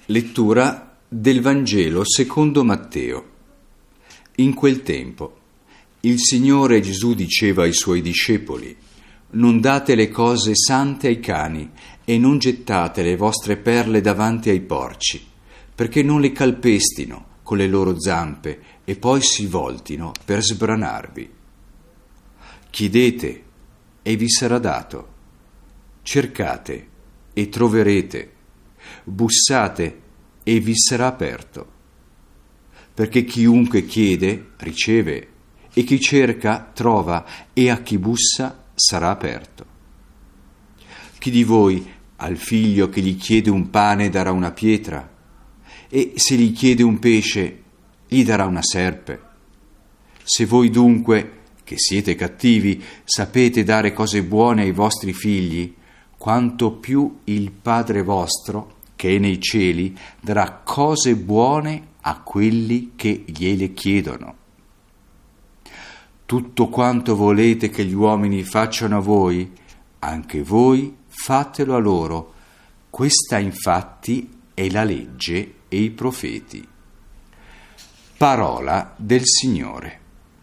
Lettura del Vangelo secondo Matteo. In quel tempo il Signore Gesù diceva ai Suoi discepoli: «Non date le cose sante ai cani e non gettate le vostre perle davanti ai porci, perché non le calpestino con le loro zampe e poi si voltino per sbranarvi. Chiedete e vi sarà dato, cercate e troverete, bussate e vi sarà aperto. Perché chiunque chiede riceve, e chi cerca trova, e a chi bussa sarà aperto. Chi di voi al figlio che gli chiede un pane darà una pietra? E se gli chiede un pesce gli darà una serpe? Se voi dunque, che siete cattivi, sapete dare cose buone ai vostri figli, quanto più il Padre vostro, che è nei cieli, darà cose buone a quelli che gliele chiedono. Tutto quanto volete che gli uomini facciano a voi, anche voi fatelo a loro. Questa infatti è la legge e i profeti». Parola del Signore.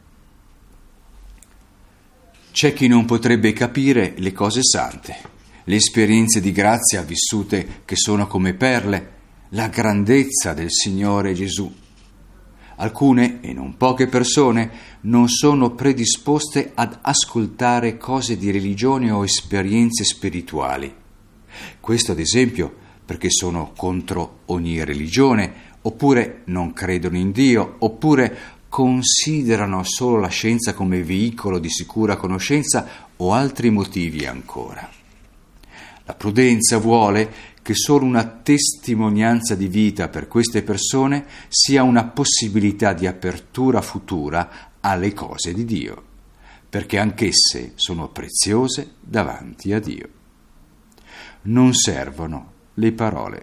C'è chi non potrebbe capire le cose sante, le esperienze di grazia vissute che sono come perle, la grandezza del Signore Gesù. Alcune, e non poche persone, non sono predisposte ad ascoltare cose di religione o esperienze spirituali. Questo, ad esempio, perché sono contro ogni religione, oppure non credono in Dio, oppure considerano solo la scienza come veicolo di sicura conoscenza, o altri motivi ancora. La prudenza vuole che solo una testimonianza di vita per queste persone sia una possibilità di apertura futura alle cose di Dio, perché anch'esse sono preziose davanti a Dio. Non servono le parole.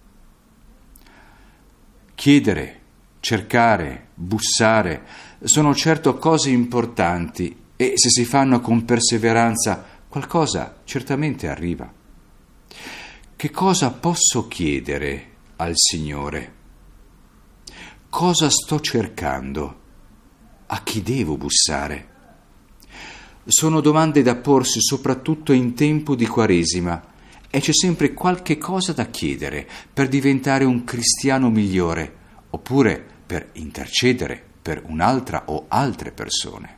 Chiedere, cercare, bussare sono certo cose importanti e se si fanno con perseveranza qualcosa certamente arriva. Che cosa posso chiedere al Signore? Cosa sto cercando? A chi devo bussare? Sono domande da porsi soprattutto in tempo di Quaresima e c'è sempre qualche cosa da chiedere per diventare un cristiano migliore oppure per intercedere per un'altra o altre persone.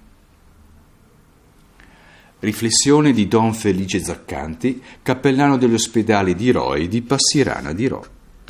Riflessione di Don Felice Zaccanti, cappellano dell'ospedale di Roi di Passirana di Rò.